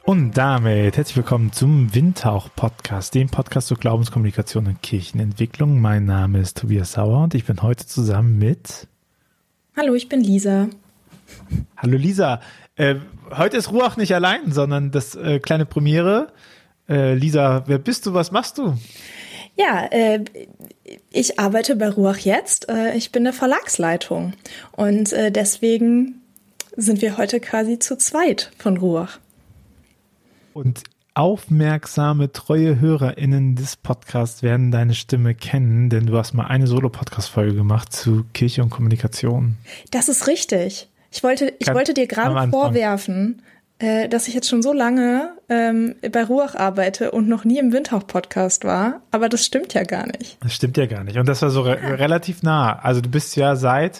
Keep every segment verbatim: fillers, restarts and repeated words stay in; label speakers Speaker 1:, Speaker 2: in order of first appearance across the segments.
Speaker 1: Und damit herzlich willkommen zum Windhauch-Podcast, dem Podcast zur Glaubenskommunikation und Kirchenentwicklung. Mein Name ist Tobias Sauer und ich bin heute zusammen mit...
Speaker 2: Hallo, ich bin Lisa.
Speaker 1: Hallo Lisa. Äh, heute ist Ruach nicht allein, sondern das äh, kleine Premiere. Äh, Lisa, wer bist du, was machst du?
Speaker 2: Ja, äh, ich arbeite bei Ruach jetzt. Äh, ich bin der Verlagsleitung und äh, deswegen sind wir heute quasi zu zweit von Ruach.
Speaker 1: Und aufmerksame, treue HörerInnen des Podcasts werden deine Stimme kennen, denn du hast mal eine Solo-Podcast-Folge gemacht zu Kirche und Kommunikation.
Speaker 2: Das ist richtig. Ich wollte, ich wollte dir gerade vorwerfen, äh, dass ich jetzt schon so lange ähm, bei Ruach arbeite und noch nie im Windhauch-Podcast war, aber das stimmt ja gar nicht.
Speaker 1: Das stimmt ja gar nicht. Und das war so re- relativ nah. Also du bist ja seit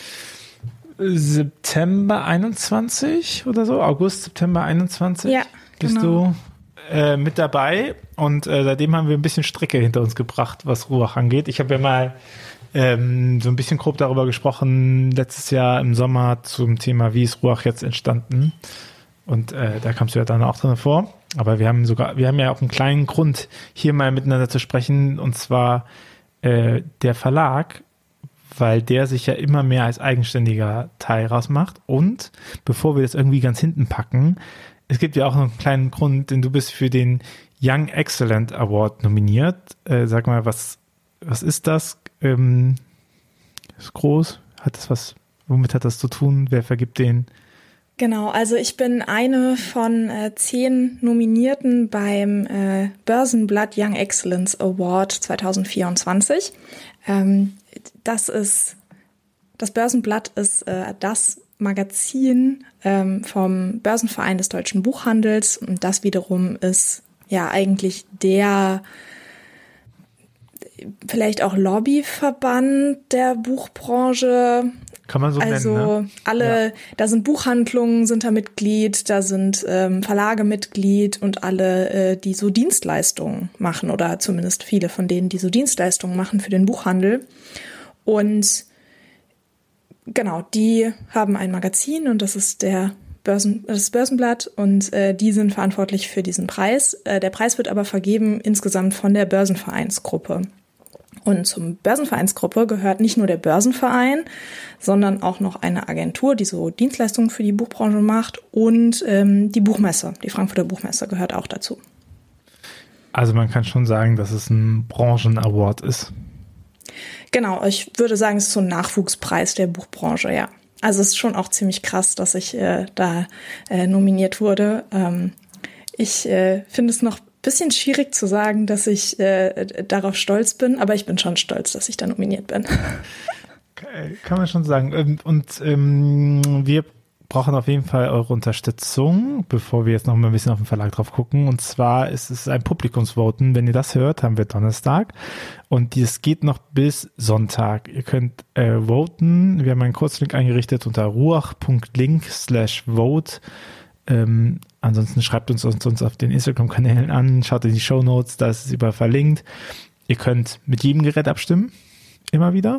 Speaker 1: September einundzwanzig oder so, August, September einundzwanzig.
Speaker 2: Ja.
Speaker 1: Bist
Speaker 2: genau.
Speaker 1: du äh, mit dabei und äh, seitdem haben wir ein bisschen Strecke hinter uns gebracht, was Ruach angeht. Ich habe ja mal ähm, so ein bisschen grob darüber gesprochen, letztes Jahr im Sommer zum Thema, wie ist Ruach jetzt entstanden, und äh, da kamst du ja dann auch drin vor, aber wir haben sogar, wir haben ja auch einen kleinen Grund, hier mal miteinander zu sprechen, und zwar äh, der Verlag, weil der sich ja immer mehr als eigenständiger Teil rausmacht. Und bevor wir das irgendwie ganz hinten packen, es gibt ja auch noch einen kleinen Grund, denn du bist für den Young Excellent Award nominiert. Äh, sag mal, was, was ist das? Ähm, ist groß? Hat das was, womit hat das zu tun? Wer vergibt den?
Speaker 2: Genau, also ich bin eine von äh, zehn Nominierten beim äh, Börsenblatt Young Excellence Award zwanzig vierundzwanzig. Ähm, das ist, das Börsenblatt ist äh, das Magazin ähm, vom Börsenverein des deutschen Buchhandels, und das wiederum ist ja eigentlich der vielleicht auch Lobbyverband der Buchbranche.
Speaker 1: Kann man so
Speaker 2: also
Speaker 1: nennen, ne?
Speaker 2: Also alle, ja. Da sind Buchhandlungen, sind da Mitglied, da sind ähm, Verlage Mitglied und alle, äh, die so Dienstleistungen machen, oder zumindest viele von denen, die so Dienstleistungen machen für den Buchhandel. Und genau, die haben ein Magazin, und das ist der Börsen, das Börsenblatt, und äh, die sind verantwortlich für diesen Preis. Äh, der Preis wird aber vergeben insgesamt von der Börsenvereinsgruppe. Und zum Börsenvereinsgruppe gehört nicht nur der Börsenverein, sondern auch noch eine Agentur, die so Dienstleistungen für die Buchbranche macht, und ähm, die Buchmesse, die Frankfurter Buchmesse gehört auch dazu.
Speaker 1: Also man kann schon sagen, dass es ein Branchen-Award ist.
Speaker 2: Genau, ich würde sagen, es ist so ein Nachwuchspreis der Buchbranche, ja. Also es ist schon auch ziemlich krass, dass ich äh, da äh, nominiert wurde. Ähm, ich äh, finde es noch ein bisschen schwierig zu sagen, dass ich äh, darauf stolz bin, aber ich bin schon stolz, dass ich da nominiert bin.
Speaker 1: Kann man schon sagen. Und ähm, wir brauchen auf jeden Fall eure Unterstützung, bevor wir jetzt noch mal ein bisschen auf den Verlag drauf gucken. Und zwar ist es ein Publikumsvoten. Wenn ihr das hört, haben wir Donnerstag. Und das geht noch bis Sonntag. Ihr könnt äh, voten. Wir haben einen Kurzlink eingerichtet unter ruach.link slash vote. Ähm, ansonsten schreibt uns, uns, uns auf den Instagram-Kanälen an, schaut in die Shownotes, da ist es überall verlinkt. Ihr könnt mit jedem Gerät abstimmen. Immer wieder.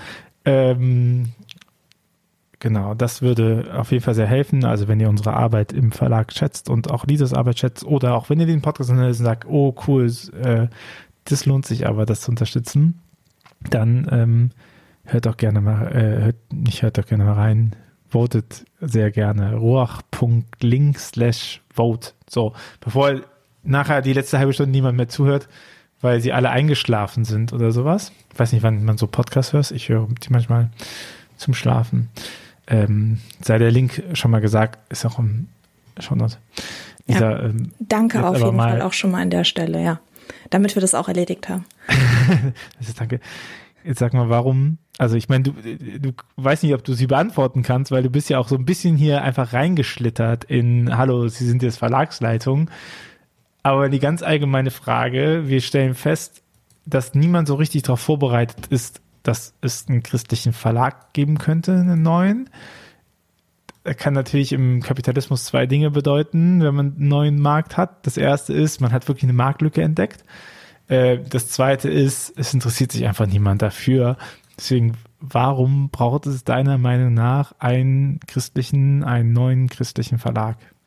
Speaker 1: Ähm, Genau, das würde auf jeden Fall sehr helfen. Also wenn ihr unsere Arbeit im Verlag schätzt und auch Lisas Arbeit schätzt, oder auch wenn ihr den Podcast hört und sagt, oh cool, äh, das lohnt sich aber, das zu unterstützen, dann ähm, hört doch gerne mal, äh, hört, nicht hört doch gerne mal rein, votet sehr gerne. ruach.link slash vote. So, bevor nachher die letzte halbe Stunde niemand mehr zuhört, weil sie alle eingeschlafen sind oder sowas. Ich weiß nicht, wann man so Podcasts hört. Ich höre die manchmal zum Schlafen. Ähm, sei der Link schon mal gesagt, ist auch im Shownote.
Speaker 2: Ja, ähm, danke auf jeden Fall auch schon mal an der Stelle, ja. Damit wir das auch erledigt haben.
Speaker 1: Das ist, danke. Jetzt sag mal, warum, also ich meine, du, du weißt nicht, ob du sie beantworten kannst, weil du bist ja auch so ein bisschen hier einfach reingeschlittert in, hallo, Sie sind jetzt Verlagsleitung. Aber die ganz allgemeine Frage, wir stellen fest, dass niemand so richtig darauf vorbereitet ist, dass es einen christlichen Verlag geben könnte, einen neuen. Das kann natürlich im Kapitalismus zwei Dinge bedeuten, wenn man einen neuen Markt hat. Das erste ist, man hat wirklich eine Marktlücke entdeckt. Das zweite ist, es interessiert sich einfach niemand dafür. Deswegen, warum braucht es deiner Meinung nach einen christlichen, einen neuen christlichen Verlag?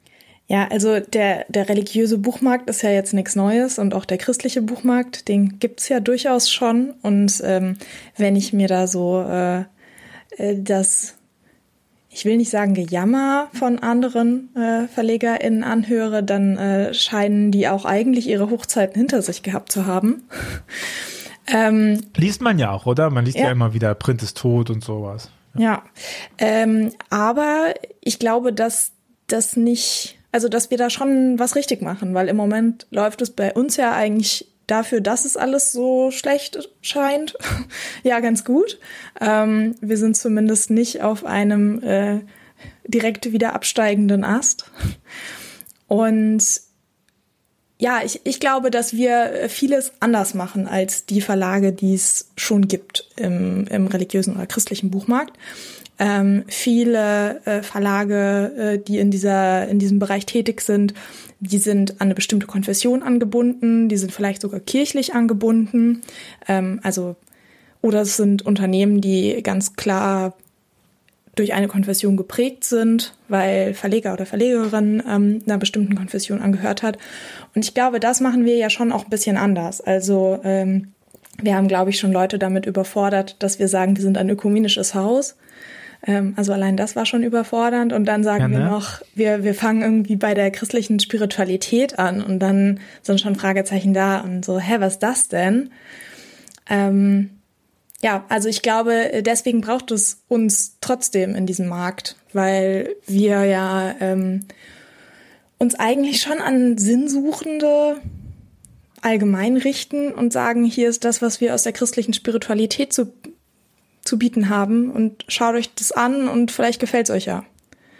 Speaker 2: Ja, also der, der religiöse Buchmarkt ist ja jetzt nichts Neues und auch der christliche Buchmarkt, den gibt's ja durchaus schon. Und ähm, wenn ich mir da so äh, das, ich will nicht sagen Gejammer von anderen äh, VerlegerInnen anhöre, dann äh, scheinen die auch eigentlich ihre Hochzeiten hinter sich gehabt zu haben. ähm,
Speaker 1: Liest man ja auch, oder? Man liest ja,
Speaker 2: ja
Speaker 1: immer wieder, Print ist tot und sowas.
Speaker 2: Ja, ja. Ähm, aber ich glaube, dass das nicht... Also, dass wir da schon was richtig machen, weil im Moment läuft es bei uns ja eigentlich dafür, dass es alles so schlecht scheint, ja ganz gut. Ähm, wir sind zumindest nicht auf einem äh, direkt wieder absteigenden Ast. Und ja, ich, ich glaube, dass wir vieles anders machen als die Verlage, die es schon gibt im, im religiösen oder christlichen Buchmarkt. Ähm, viele äh, Verlage, äh, die in dieser in diesem Bereich tätig sind, die sind an eine bestimmte Konfession angebunden, die sind vielleicht sogar kirchlich angebunden, ähm, also oder es sind Unternehmen, die ganz klar durch eine Konfession geprägt sind, weil Verleger oder Verlegerin ähm, einer bestimmten Konfession angehört hat. Und ich glaube, das machen wir ja schon auch ein bisschen anders. Also ähm, wir haben, glaube ich, schon Leute damit überfordert, dass wir sagen, wir sind ein ökumenisches Haus. Also allein das war schon überfordernd und dann sagen ja, ne? wir noch, wir wir fangen irgendwie bei der christlichen Spiritualität an und dann sind schon Fragezeichen da und so, hä, was ist das denn? Ähm, ja, also ich glaube, deswegen braucht es uns trotzdem in diesem Markt, weil wir ja ähm, uns eigentlich schon an Sinnsuchende allgemein richten und sagen, hier ist das, was wir aus der christlichen Spiritualität zu zu bieten haben und schaut euch das an und vielleicht gefällt es euch ja.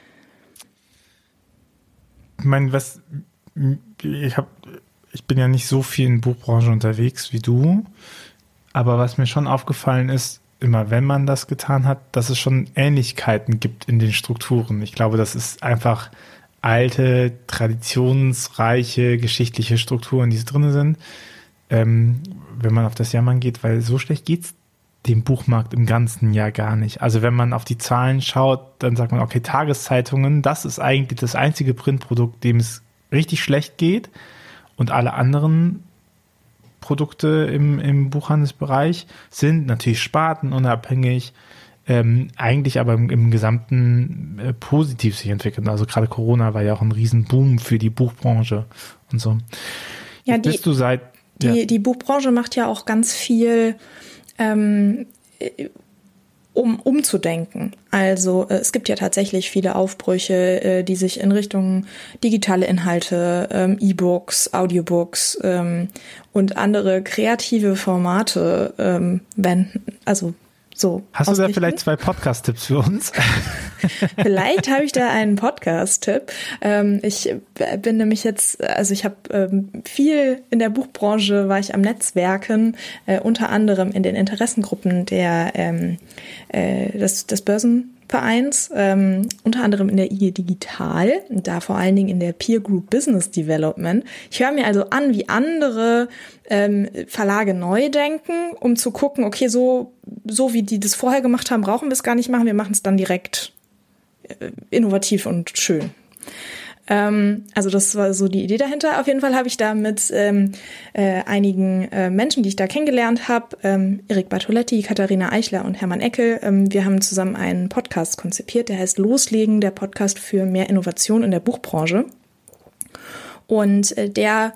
Speaker 1: Ich meine, was ich habe, ich bin ja nicht so viel in der Buchbranche unterwegs wie du, aber was mir schon aufgefallen ist, immer wenn man das getan hat, dass es schon Ähnlichkeiten gibt in den Strukturen. Ich glaube, das ist einfach alte, traditionsreiche, geschichtliche Strukturen, die drin sind, ähm, wenn man auf das Jammern geht, weil so schlecht geht's dem Buchmarkt im ganzen Jahr gar nicht. Also wenn man auf die Zahlen schaut, dann sagt man, okay, Tageszeitungen, das ist eigentlich das einzige Printprodukt, dem es richtig schlecht geht und alle anderen Produkte im, im Buchhandelsbereich sind natürlich spartenunabhängig, ähm, eigentlich aber im, im Gesamten äh, positiv sich entwickeln. Also gerade Corona war ja auch ein Riesenboom für die Buchbranche und so.
Speaker 2: Ja, die,
Speaker 1: bist du seit,
Speaker 2: die,
Speaker 1: ja.
Speaker 2: die Buchbranche macht ja auch ganz viel Ähm, um umzudenken. Also äh, es gibt ja tatsächlich viele Aufbrüche, äh, die sich in Richtung digitale Inhalte, ähm, E-Books, Audiobooks ähm, und andere kreative Formate ähm, wenden. Also so.
Speaker 1: Hast du da vielleicht zwei Podcast-Tipps für uns?
Speaker 2: Vielleicht habe ich da einen Podcast-Tipp. Ähm, ich bin nämlich jetzt, also ich habe ähm, viel in der Buchbranche, war ich am Netzwerken, äh, unter anderem in den Interessengruppen der ähm, äh, des, des Börsenvereins, ähm, unter anderem in der I G Digital, da vor allen Dingen in der Peer Group Business Development. Ich höre mir also an, wie andere ähm, Verlage neu denken, um zu gucken, okay, so so wie die das vorher gemacht haben, brauchen wir es gar nicht machen, wir machen es dann direkt innovativ und schön. Ähm, also das war so die Idee dahinter. Auf jeden Fall habe ich da mit ähm, äh, einigen äh, Menschen, die ich da kennengelernt habe, ähm, Erik Bartoletti, Katharina Eichler und Hermann Eckel, ähm, wir haben zusammen einen Podcast konzipiert, der heißt Loslegen, der Podcast für mehr Innovation in der Buchbranche. Und äh, der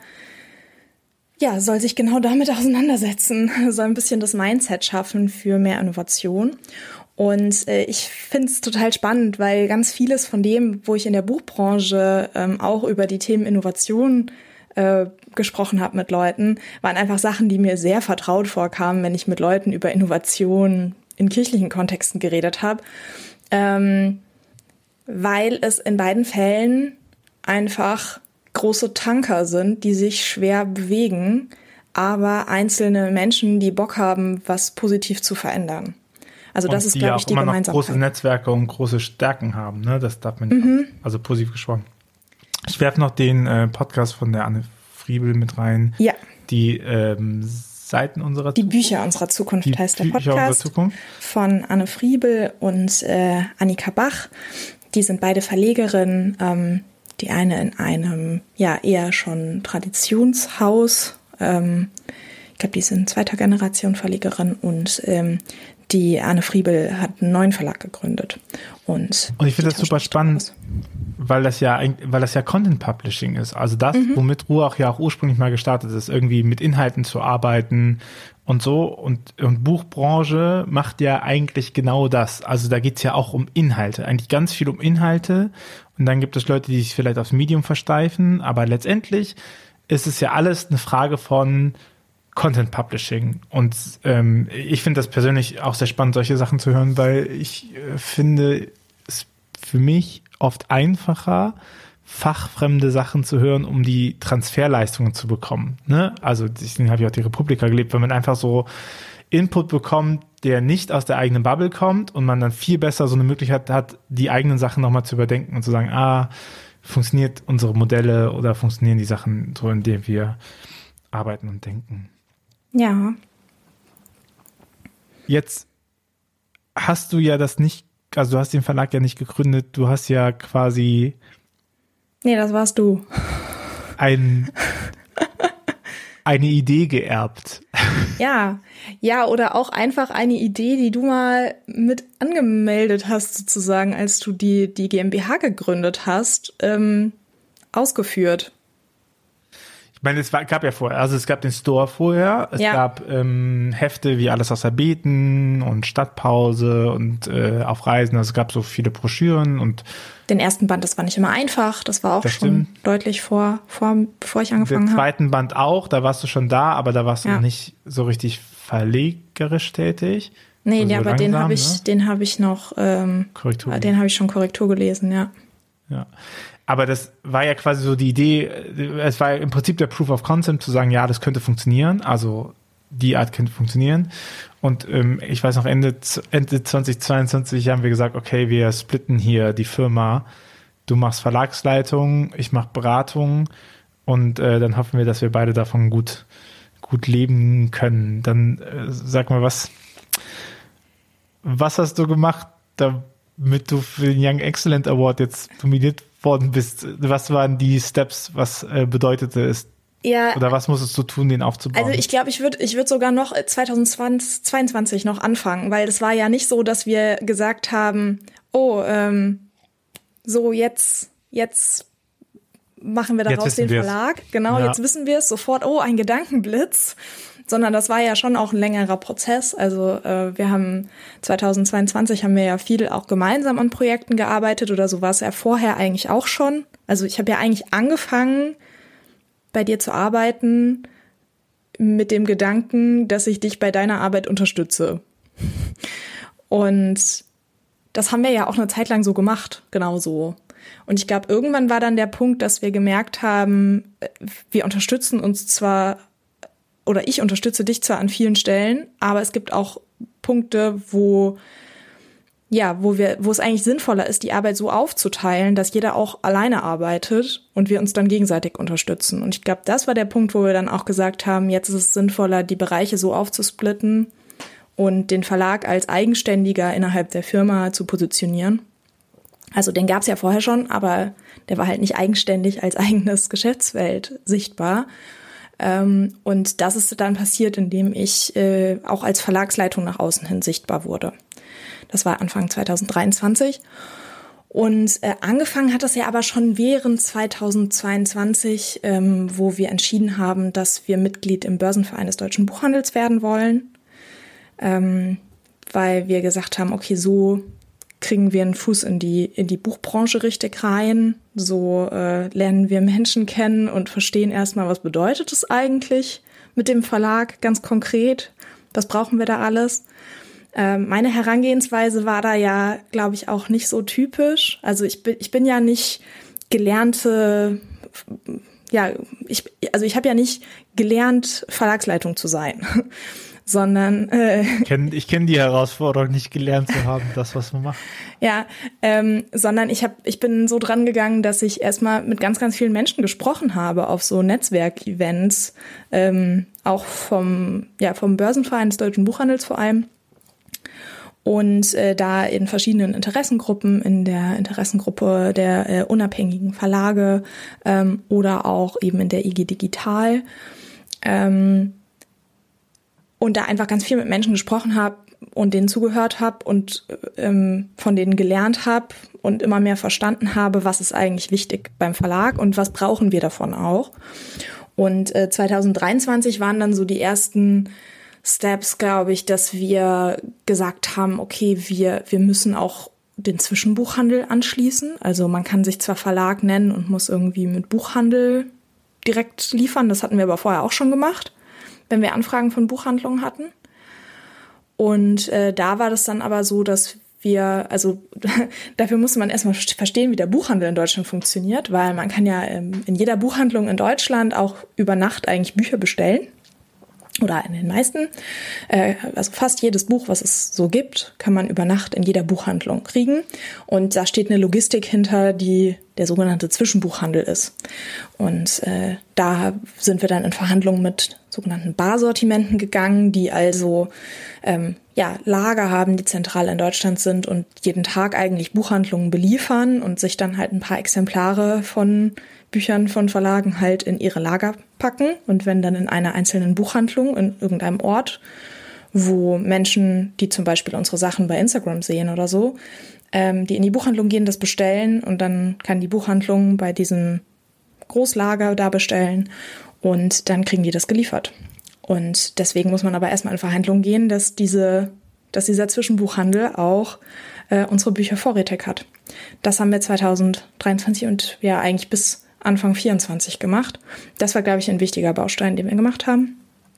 Speaker 2: ja, soll sich genau damit auseinandersetzen, soll ein bisschen das Mindset schaffen für mehr Innovation. Und äh, ich finde es total spannend, weil ganz vieles von dem, wo ich in der Buchbranche ähm, auch über die Themen Innovation äh, gesprochen habe mit Leuten, waren einfach Sachen, die mir sehr vertraut vorkamen, wenn ich mit Leuten über Innovation in kirchlichen Kontexten geredet habe, ähm, weil es in beiden Fällen einfach große Tanker sind, die sich schwer bewegen, aber einzelne Menschen, die Bock haben, was positiv zu verändern. Also das ist, glaube ich, die Gemeinsamkeit. Die auch
Speaker 1: große Netzwerke und große Stärken haben, ne? Das darf man nicht, mhm. also positiv gesprochen. Ich werfe noch den äh, Podcast von der Anne Friebel mit rein.
Speaker 2: Ja.
Speaker 1: Die ähm, Seiten unserer
Speaker 2: Die
Speaker 1: Zukunft.
Speaker 2: Bücher unserer Zukunft
Speaker 1: die
Speaker 2: heißt der
Speaker 1: Bücher
Speaker 2: Podcast
Speaker 1: Zukunft.
Speaker 2: Von Anne Friebel und äh, Annika Bach. Die sind beide Verlegerinnen. Ähm, Die eine in einem, ja, eher schon Traditionshaus. Ähm, ich glaube, die ist in zweiter Generation Verlegerin und ähm, die Anne Friebel hat einen neuen Verlag gegründet. Und,
Speaker 1: und ich finde das super spannend, weil das ja, weil das ja Content Publishing ist. Also das, mhm. womit Ruach ja auch ursprünglich mal gestartet ist, irgendwie mit Inhalten zu arbeiten und so. Und, und Buchbranche macht ja eigentlich genau das. Also da geht's ja auch um Inhalte, eigentlich ganz viel um Inhalte. Und dann gibt es Leute, die sich vielleicht aufs Medium versteifen. Aber letztendlich ist es ja alles eine Frage von Content Publishing. Und ähm, ich finde das persönlich auch sehr spannend, solche Sachen zu hören, weil ich äh, finde es für mich oft einfacher, fachfremde Sachen zu hören, um die Transferleistungen zu bekommen. Ne? Also deswegen habe ich auch die Republika gelebt, wenn man einfach so Input bekommt, der nicht aus der eigenen Bubble kommt und man dann viel besser so eine Möglichkeit hat, die eigenen Sachen nochmal zu überdenken und zu sagen, ah, funktioniert unsere Modelle oder funktionieren die Sachen so, in denen wir arbeiten und denken.
Speaker 2: Ja.
Speaker 1: Jetzt hast du ja das nicht, also du hast den Verlag ja nicht gegründet, du hast ja quasi
Speaker 2: Nee, das warst du.
Speaker 1: Ein, eine Idee geerbt.
Speaker 2: Ja, ja, oder auch einfach eine Idee, die du mal mit angemeldet hast, sozusagen, als du die, die GmbH gegründet hast, ähm, ausgeführt.
Speaker 1: Ich meine, es war, gab ja vorher, also es gab den Store vorher, es ja. gab ähm, Hefte wie Alles außer Beten und Stadtpause und äh, auf Reisen, also es gab so viele Broschüren und
Speaker 2: den ersten Band, das war nicht immer einfach, das war auch das schon stimmt. deutlich vor, vor, bevor ich angefangen habe.
Speaker 1: Den zweiten habe. Band auch, da warst du schon da, aber da warst du ja. noch nicht so richtig verlegerisch tätig.
Speaker 2: Nee,
Speaker 1: also
Speaker 2: ja,
Speaker 1: so
Speaker 2: aber
Speaker 1: langsam,
Speaker 2: den habe ich,
Speaker 1: ne?
Speaker 2: den habe ich noch, ähm,
Speaker 1: Korrektur.
Speaker 2: Den habe ich schon Korrektur gelesen, ja.
Speaker 1: Ja. Aber das war ja quasi so die Idee, es war im Prinzip der Proof of Concept zu sagen, ja, das könnte funktionieren, also die Art könnte funktionieren. Und ähm, ich weiß noch, Ende, Ende zweitausendzweiundzwanzig haben wir gesagt, okay, wir splitten hier die Firma. Du machst Verlagsleitung, ich mache Beratung und äh, dann hoffen wir, dass wir beide davon gut, gut leben können. Dann äh, sag mal, was, was hast du gemacht, damit du für den Young Excellent Award jetzt nominiert worden bist? Was waren die Steps? Was äh, bedeutete es?
Speaker 2: Ja,
Speaker 1: oder was musstest du tun, den aufzubauen?
Speaker 2: Also ich glaube, ich würde ich würd sogar noch zweitausendzweiundzwanzig noch anfangen, weil es war ja nicht so, dass wir gesagt haben, oh, ähm, so jetzt, jetzt machen wir daraus den Verlag. Wir's. Genau, ja. Jetzt wissen wir es sofort, oh, ein Gedankenblitz. Sondern das war ja schon auch ein längerer Prozess. Also äh, wir haben zweitausendzweiundzwanzig haben wir ja viel auch gemeinsam an Projekten gearbeitet oder so war es ja vorher eigentlich auch schon. Also ich habe ja eigentlich angefangen, bei dir zu arbeiten mit dem Gedanken, dass ich dich bei deiner Arbeit unterstütze. Und das haben wir ja auch eine Zeit lang so gemacht, genau so. Und ich glaube, irgendwann war dann der Punkt, dass wir gemerkt haben, wir unterstützen uns zwar, oder ich unterstütze dich zwar an vielen Stellen, aber es gibt auch Punkte, wo ja, wo wir, wo es eigentlich sinnvoller ist, die Arbeit so aufzuteilen, dass jeder auch alleine arbeitet und wir uns dann gegenseitig unterstützen. Und ich glaube, das war der Punkt, wo wir dann auch gesagt haben, jetzt ist es sinnvoller, die Bereiche so aufzusplitten und den Verlag als eigenständiger innerhalb der Firma zu positionieren. Also den gab es ja vorher schon, aber der war halt nicht eigenständig als eigenes Geschäftsfeld sichtbar. Ähm, und das ist dann passiert, indem ich äh, auch als Verlagsleitung nach außen hin sichtbar wurde. Das war Anfang zweitausenddreiundzwanzig. Und äh, angefangen hat das ja aber schon während zweitausendzweiundzwanzig, ähm, wo wir entschieden haben, dass wir Mitglied im Börsenverein des Deutschen Buchhandels werden wollen. Ähm, weil wir gesagt haben, okay, so kriegen wir einen Fuß in die in die Buchbranche richtig rein. So äh, lernen wir Menschen kennen und verstehen erstmal, was bedeutet es eigentlich mit dem Verlag ganz konkret. Was brauchen wir da alles? Meine Herangehensweise war da ja, glaube ich, auch nicht so typisch. Also ich bin, ich bin ja nicht gelernte, ja, ich, also ich habe ja nicht gelernt, Verlagsleitung zu sein, sondern äh,
Speaker 1: ich kenne ich kenn die Herausforderung, nicht gelernt zu haben, das, was man macht.
Speaker 2: Ja, ähm, sondern ich habe, ich bin so dran gegangen, dass ich erstmal mit ganz, ganz vielen Menschen gesprochen habe auf so Netzwerkevents, ähm, auch vom, ja, vom Börsenverein des Deutschen Buchhandels vor allem. Und äh, da in verschiedenen Interessengruppen, in der Interessengruppe der äh, unabhängigen Verlage ähm, oder auch eben in der I G Digital. Ähm, und da einfach ganz viel mit Menschen gesprochen habe und denen zugehört habe und ähm, von denen gelernt habe und immer mehr verstanden habe, was ist eigentlich wichtig beim Verlag und was brauchen wir davon auch. Und äh, zwanzig dreiundzwanzig waren dann so die ersten Steps, glaube ich, dass wir gesagt haben, okay, wir wir müssen auch den Zwischenbuchhandel anschließen. Also man kann sich zwar Verlag nennen und muss irgendwie mit Buchhandel direkt liefern. Das hatten wir aber vorher auch schon gemacht, wenn wir Anfragen von Buchhandlungen hatten. Und äh, da war das dann aber so, dass wir, also dafür musste man erstmal verstehen, wie der Buchhandel in Deutschland funktioniert, weil man kann ja ähm, in jeder Buchhandlung in Deutschland auch über Nacht eigentlich Bücher bestellen. Oder in den meisten, äh, also fast jedes Buch, was es so gibt, kann man über Nacht in jeder Buchhandlung kriegen. Und da steht eine Logistik hinter, die der sogenannte Zwischenbuchhandel ist. Und äh, da sind wir dann in Verhandlungen mit sogenannten Barsortimenten gegangen, die also ähm, ja Lager haben, die zentral in Deutschland sind und jeden Tag eigentlich Buchhandlungen beliefern und sich dann halt ein paar Exemplare von Büchern von Verlagen halt in ihre Lager packen. Und wenn dann in einer einzelnen Buchhandlung in irgendeinem Ort, wo Menschen, die zum Beispiel unsere Sachen bei Instagram sehen oder so, ähm, die in die Buchhandlung gehen, das bestellen und dann kann die Buchhandlung bei diesem Großlager da bestellen und dann kriegen die das geliefert. Und deswegen muss man aber erstmal in Verhandlungen gehen, dass diese, dass dieser Zwischenbuchhandel auch äh, unsere Bücher vorrätig hat. Das haben wir zwanzig dreiundzwanzig und ja eigentlich bis Anfang vierundzwanzig gemacht. Das war, glaube ich, ein wichtiger Baustein, den wir gemacht haben.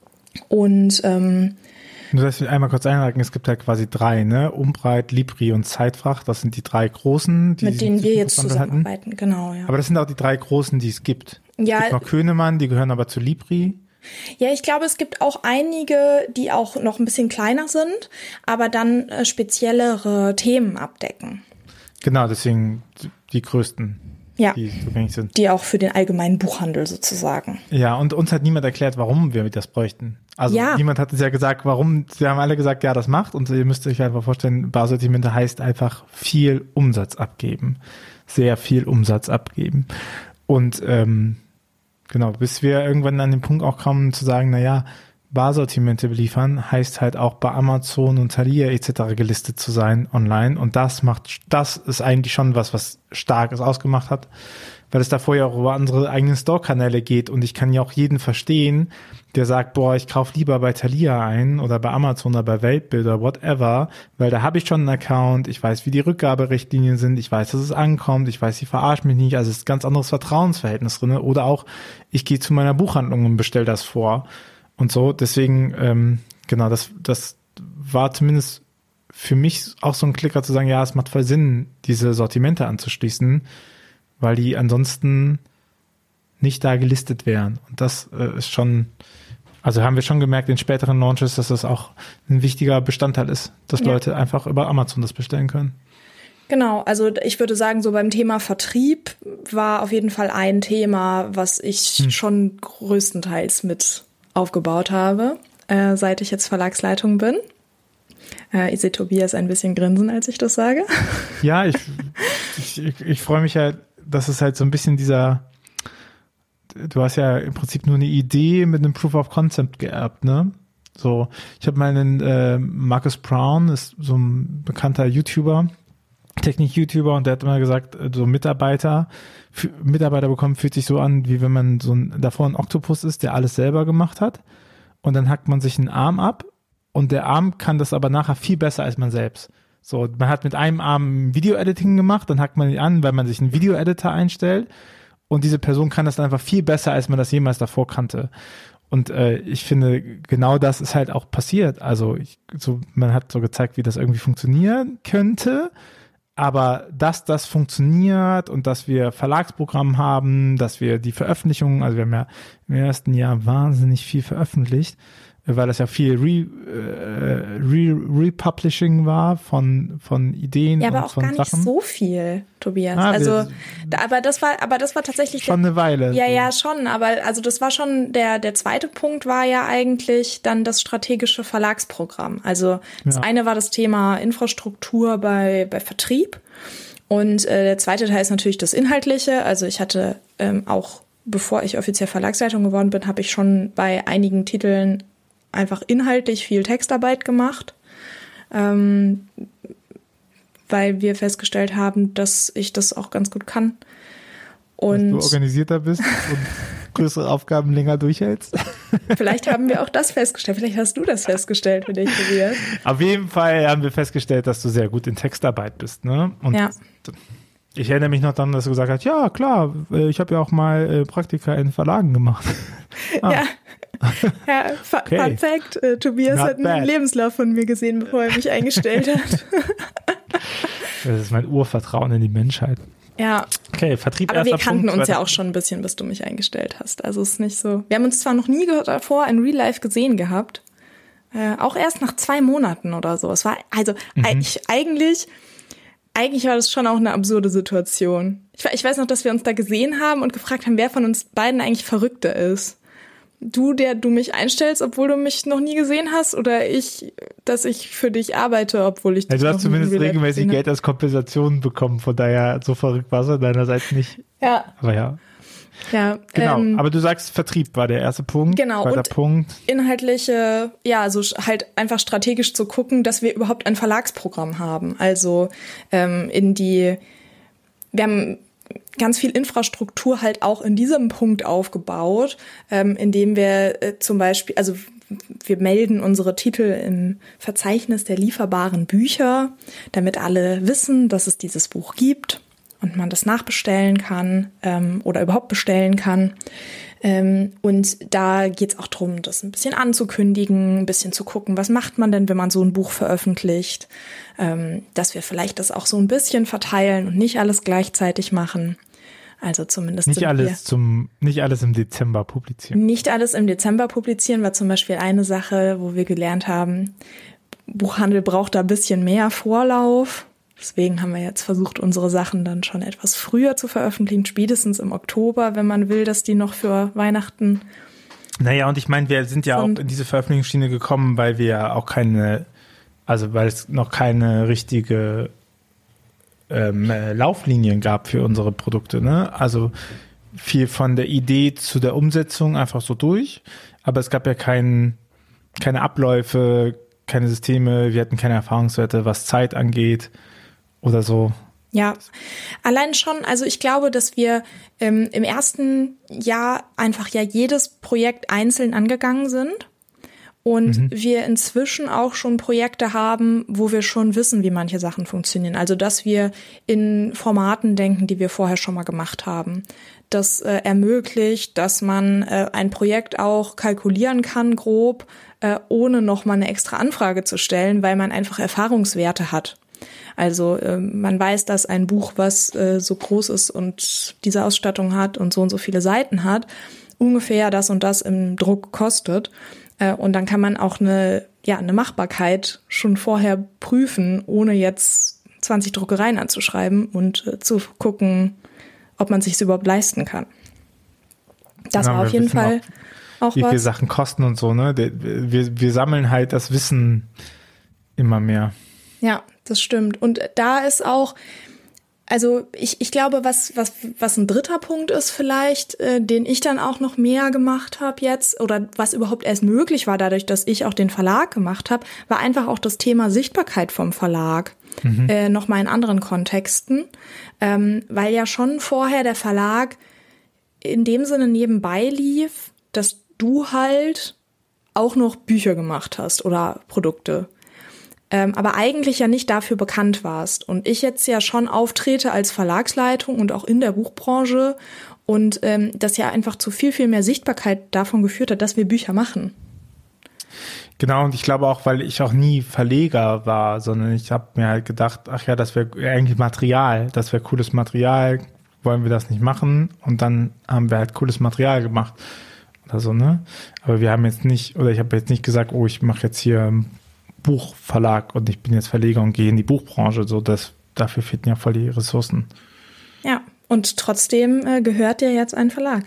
Speaker 2: Und ähm,
Speaker 1: Du sollst einmal kurz einhaken, es gibt ja quasi drei, ne? Umbreit, Libri und Zeitfracht, das sind die drei großen, die
Speaker 2: mit denen wir jetzt zusammenarbeiten, hatten. Genau, ja.
Speaker 1: Aber das sind auch die drei großen, die es gibt.
Speaker 2: Ja,
Speaker 1: es gibt noch Könemann, die gehören aber zu Libri.
Speaker 2: Ja, ich glaube, es gibt auch einige, die auch noch ein bisschen kleiner sind, aber dann äh, speziellere Themen abdecken.
Speaker 1: Genau, deswegen die größten.
Speaker 2: Ja,
Speaker 1: die zugänglich sind.
Speaker 2: Die auch für den allgemeinen Buchhandel sozusagen.
Speaker 1: Ja, und uns hat niemand erklärt, warum wir das bräuchten. Also ja. Niemand hat uns ja gesagt, warum. Sie haben alle gesagt, ja, das macht. Und ihr müsst euch einfach vorstellen, Barsortimente heißt einfach viel Umsatz abgeben. Sehr viel Umsatz abgeben. Und ähm, genau, bis wir irgendwann an den Punkt auch kommen zu sagen, na ja, Barsortimente beliefern heißt halt auch bei Amazon und Thalia et cetera gelistet zu sein online. Und das macht, das ist eigentlich schon was, was Starkes ausgemacht hat, weil es davor ja auch über unsere eigenen Store-Kanäle geht. Und ich kann ja auch jeden verstehen, der sagt, boah, ich kaufe lieber bei Thalia ein oder bei Amazon oder bei Weltbild oder whatever, weil da habe ich schon einen Account, ich weiß, wie die Rückgaberichtlinien sind, ich weiß, dass es ankommt, ich weiß, die verarschen mich nicht, also es ist ein ganz anderes Vertrauensverhältnis drin. Oder auch, ich gehe zu meiner Buchhandlung und bestelle das vor. Und so, deswegen, ähm, genau, das, das war zumindest für mich auch so ein Klicker zu sagen, ja, es macht voll Sinn, diese Sortimente anzuschließen, weil die ansonsten nicht da gelistet wären. Und das äh, ist schon, also haben wir schon gemerkt in späteren Launches, dass das auch ein wichtiger Bestandteil ist, dass ja. Leute einfach über Amazon das bestellen können.
Speaker 2: Genau, also ich würde sagen, so beim Thema Vertrieb war auf jeden Fall ein Thema, was ich hm. schon größtenteils mit aufgebaut habe, äh, seit ich jetzt Verlagsleitung bin. Äh, ich sehe Tobias ein bisschen grinsen, als ich das sage.
Speaker 1: Ja, ich, ich, ich, ich freue mich ja, dass es halt so ein bisschen dieser, du hast ja im Prinzip nur eine Idee mit einem Proof of Concept geerbt, ne? So, ich habe mal einen äh, Marcus Brown, ist so ein bekannter YouTuber, Technik-YouTuber, und der hat immer gesagt, so Mitarbeiter, für, Mitarbeiter bekommen fühlt sich so an, wie wenn man so ein, davor ein Oktopus ist, der alles selber gemacht hat, und dann hackt man sich einen Arm ab und der Arm kann das aber nachher viel besser als man selbst. So, man hat mit einem Arm Video-Editing gemacht, dann hackt man ihn an, weil man sich einen Video-Editor einstellt, und diese Person kann das einfach viel besser, als man das jemals davor kannte. Und äh, ich finde, genau das ist halt auch passiert. Also ich, so, man hat so gezeigt, wie das irgendwie funktionieren könnte. Aber dass das funktioniert und dass wir Verlagsprogramm haben, dass wir die Veröffentlichungen, also wir haben ja im ersten Jahr wahnsinnig viel veröffentlicht, weil das ja viel Re, äh, Re, Republishing war von, von Ideen
Speaker 2: ja, aber
Speaker 1: und
Speaker 2: auch
Speaker 1: von
Speaker 2: gar nicht
Speaker 1: Sachen.
Speaker 2: so viel, Tobias.
Speaker 1: Ah,
Speaker 2: also,
Speaker 1: wir,
Speaker 2: da, aber das war, aber das war tatsächlich
Speaker 1: schon
Speaker 2: der,
Speaker 1: eine Weile.
Speaker 2: Ja,
Speaker 1: so.
Speaker 2: ja, schon. Aber also das war schon der der zweite Punkt war ja eigentlich dann das strategische Verlagsprogramm. Also das
Speaker 1: Ja.
Speaker 2: eine war das Thema Infrastruktur bei bei Vertrieb und äh, der zweite Teil ist natürlich das Inhaltliche. Also ich hatte ähm, auch bevor ich offiziell Verlagsleitung geworden bin, habe ich schon bei einigen Titeln einfach inhaltlich viel Textarbeit gemacht, ähm, weil wir festgestellt haben, dass ich das auch ganz gut kann. Und
Speaker 1: dass du organisierter bist und größere Aufgaben länger durchhältst.
Speaker 2: Vielleicht haben wir auch das festgestellt. Vielleicht hast du das festgestellt für dich, Tobias.
Speaker 1: Auf jeden Fall haben wir festgestellt, dass du sehr gut in Textarbeit bist, ne? Und
Speaker 2: ja.
Speaker 1: Ich erinnere mich noch daran, dass du gesagt hast, ja klar, ich habe ja auch mal Praktika in Verlagen gemacht.
Speaker 2: ah. Ja. Ja, Fun okay. Fact, äh, Tobias Not hat einen bad. Lebenslauf von mir gesehen, bevor er mich eingestellt hat.
Speaker 1: Das ist mein Urvertrauen in die Menschheit.
Speaker 2: Ja.
Speaker 1: Okay, Vertrieb.
Speaker 2: Aber wir kannten
Speaker 1: Punkt,
Speaker 2: uns ja auch schon ein bisschen, bis du mich eingestellt hast. Also es ist nicht so. Wir haben uns zwar noch nie davor in Real Life gesehen gehabt, äh, auch erst nach zwei Monaten oder so. Es war also mhm. ich, eigentlich, eigentlich war das schon auch eine absurde Situation. Ich, ich weiß noch, dass wir uns da gesehen haben und gefragt haben, wer von uns beiden eigentlich verrückter ist. Du, der du mich einstellst, obwohl du mich noch nie gesehen hast, oder ich, dass ich für dich arbeite, obwohl ich dich
Speaker 1: ja, du
Speaker 2: noch
Speaker 1: hast zumindest
Speaker 2: nie
Speaker 1: regelmäßig Geld als Kompensation bekommen, von daher so verrückt war es deinerseits nicht.
Speaker 2: Ja.
Speaker 1: Aber ja.
Speaker 2: Ja.
Speaker 1: Genau,
Speaker 2: ähm,
Speaker 1: aber du sagst, Vertrieb war der erste Punkt.
Speaker 2: Genau.
Speaker 1: Zweiter
Speaker 2: und
Speaker 1: Punkt.
Speaker 2: Inhaltliche, ja, also halt einfach strategisch zu gucken, dass wir überhaupt ein Verlagsprogramm haben. Also ähm, in die, wir haben ganz viel Infrastruktur halt auch in diesem Punkt aufgebaut, ähm, indem wir äh, zum Beispiel, also wir melden unsere Titel im Verzeichnis der lieferbaren Bücher, damit alle wissen, dass es dieses Buch gibt und man das nachbestellen kann ähm, oder überhaupt bestellen kann. Ähm, und da geht's auch darum, das ein bisschen anzukündigen, ein bisschen zu gucken, was macht man denn, wenn man so ein Buch veröffentlicht, ähm, dass wir vielleicht das auch so ein bisschen verteilen und nicht alles gleichzeitig machen. Also zumindest
Speaker 1: nicht
Speaker 2: sind
Speaker 1: alles
Speaker 2: wir
Speaker 1: zum nicht alles im Dezember publizieren.
Speaker 2: Nicht alles im Dezember publizieren war zum Beispiel eine Sache, wo wir gelernt haben, Buchhandel braucht da ein bisschen mehr Vorlauf. Deswegen haben wir jetzt versucht, unsere Sachen dann schon etwas früher zu veröffentlichen, spätestens im Oktober, wenn man will, dass die noch für Weihnachten.
Speaker 1: Naja, und ich meine, wir sind ja auch in diese Veröffentlichungsschiene gekommen, weil wir ja auch keine, also weil es noch keine richtige ähm, Lauflinien gab für unsere Produkte, ne? Also viel von der Idee zu der Umsetzung einfach so durch, aber es gab ja kein, keine Abläufe, keine Systeme, wir hatten keine Erfahrungswerte, was Zeit angeht oder so.
Speaker 2: Ja, allein schon, also ich glaube, dass wir ähm, im ersten Jahr einfach ja jedes Projekt einzeln angegangen sind und mhm. wir inzwischen auch schon Projekte haben, wo wir schon wissen, wie manche Sachen funktionieren. Also dass wir in Formaten denken, die wir vorher schon mal gemacht haben. Das äh, ermöglicht, dass man äh, ein Projekt auch kalkulieren kann, grob, äh, ohne nochmal eine extra Anfrage zu stellen, weil man einfach Erfahrungswerte hat. Also äh, man weiß, dass ein Buch, was äh, so groß ist und diese Ausstattung hat und so und so viele Seiten hat, ungefähr das und das im Druck kostet. Äh, und dann kann man auch eine, ja, eine Machbarkeit schon vorher prüfen, ohne jetzt zwanzig Druckereien anzuschreiben und äh, zu gucken, ob man sich es überhaupt leisten kann. Das
Speaker 1: ja,
Speaker 2: war auf jeden Fall auch, auch
Speaker 1: wie
Speaker 2: was.
Speaker 1: viele Sachen kosten und so, ne? Wir, wir sammeln halt das Wissen immer mehr.
Speaker 2: Ja, das stimmt. Und da ist auch, also ich, ich glaube, was, was, was ein dritter Punkt ist vielleicht, äh, den ich dann auch noch mehr gemacht habe jetzt oder was überhaupt erst möglich war, dadurch, dass ich auch den Verlag gemacht habe, war einfach auch das Thema Sichtbarkeit vom Verlag. Mhm. Äh, nochmal in anderen Kontexten, ähm, weil ja schon vorher der Verlag in dem Sinne nebenbei lief, dass du halt auch noch Bücher gemacht hast oder Produkte. Ähm, aber eigentlich ja nicht dafür bekannt warst. Und ich jetzt ja schon auftrete als Verlagsleitung und auch in der Buchbranche und ähm, das ja einfach zu viel, viel mehr Sichtbarkeit davon geführt hat, dass wir Bücher machen.
Speaker 1: Genau, und ich glaube auch, weil ich auch nie Verleger war, sondern ich habe mir halt gedacht, ach ja, das wäre eigentlich Material, das wäre cooles Material, wollen wir das nicht machen? Und dann haben wir halt cooles Material gemacht. oder so, ne? Aber wir haben jetzt nicht, oder ich habe jetzt nicht gesagt, oh, ich mache jetzt hier einen Buchverlag und ich bin jetzt Verleger und gehe in die Buchbranche. So, das, dafür fehlten ja voll die Ressourcen.
Speaker 2: Ja, und trotzdem äh, gehört dir jetzt ein Verlag.